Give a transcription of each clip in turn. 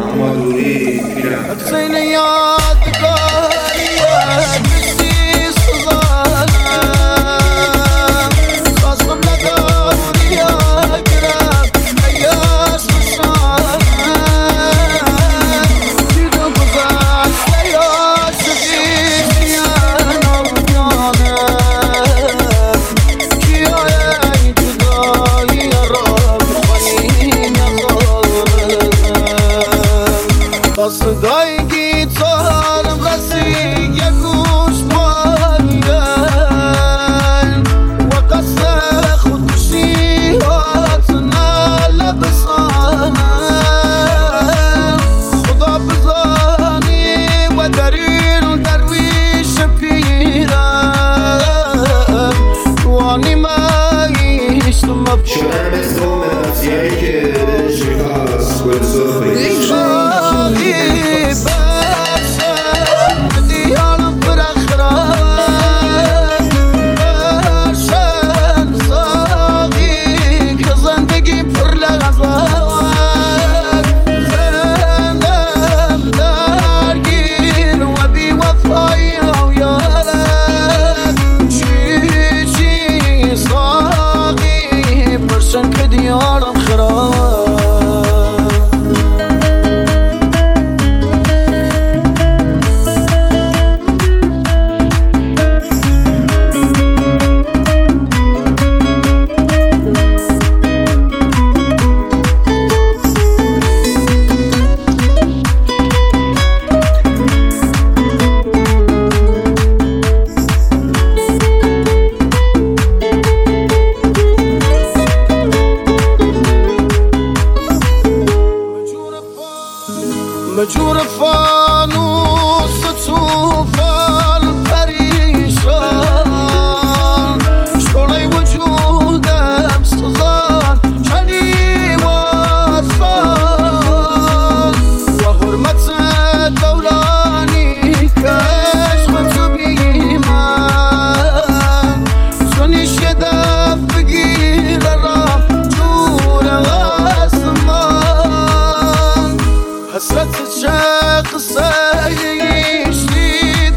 امادوری پیرم حسین یادگاریه کسی سوزانم خواستم نداری اگرم ایاس بسانم دیدو گذشته یا شدیدین آبیانم کیای جدایی را بخوانیم نخورم صدای گیتارم رسید یک گوش مانیم و قصد خودکشیاتنا لبسانم خدا بزانی و درین درویش پیرم وانی مایشتم شدن مثل قوم نفسیایی که شکست گل صبحی دیارم خراب مجور فانوس طوفان پریشان شعله وجودم سوزان چنی واسان و حرمت دولانی کشم تو بیمن زنیش یه دف بگیر رام جور آسمان حسرت چه قصه ایشتی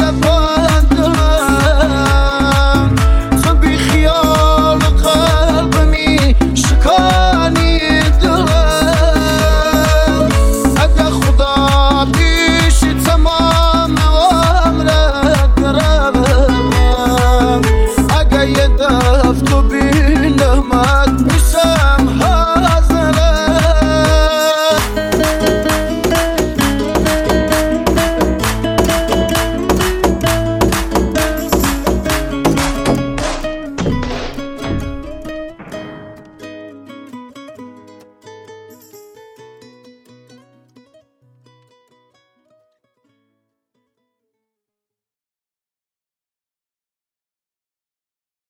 دباندم تو بی خیال قلبمی شکانی دلم اگه خدا بیشی تمام عمرت برم اگه یه دف تو بینم